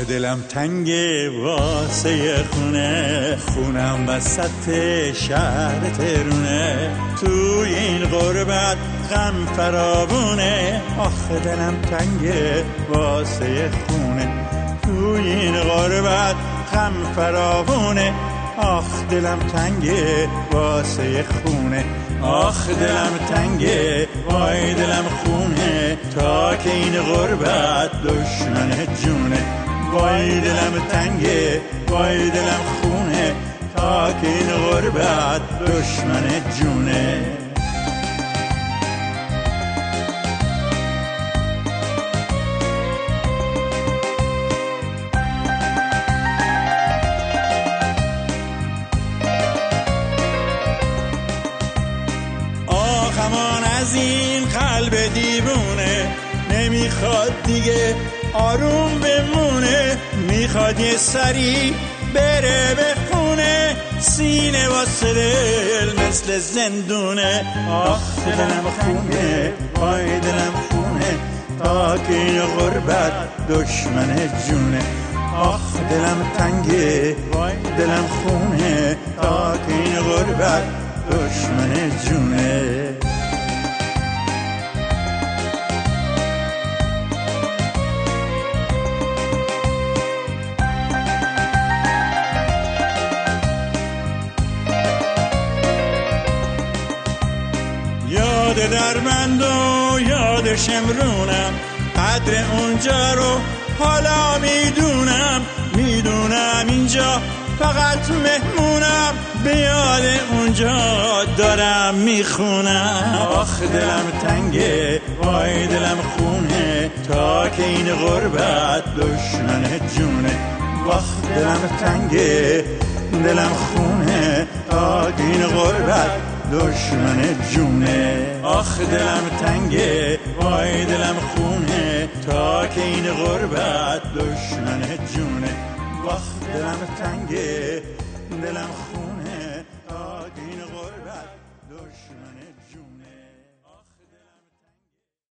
دلم تنگه واسه خونم وسط شهر تهرونه، توی این غربت غم فراوونه. آخه دلم تنگه واسه خونه، توی این غربت غم فراوونه. آخ دلم تنگه واسه خونه، آخ دلم تنگه وای دلم خونه، تا که این غربت دشمن جونه. وای دلم تنگه وای دلم خونه، تا که این غربت دشمن جونه. آخمان از این قلب دیوونه، نمیخواد دیگه آروم بمونه، میخواد یه سری بره به خونه، سینه واسه دل مثل زندونه. آخ دلم خونه وای دلم خونه، تا که این غربت دشمن جونه. آخ دلم تنگه وای دلم خونه، تا که این غربت دشمن جونه. یاد دربند و یاد شمرونم، قدر اونجا رو حالا میدونم اینجا فقط مهمونم، به یاد اونجا دارم میخونم. آخ دلم تنگه وای دلم خونه، تا که این غربت دشمن جونه. آخ دلم تنگه دلم خونه، تا که این غربت دشمن جونه. آخ دلم تنگه وای دلم خونه، تا که این غربت دشمن جونه. آخ دلم تنگه دلم خونه، تا که این غربت دشمن جونه.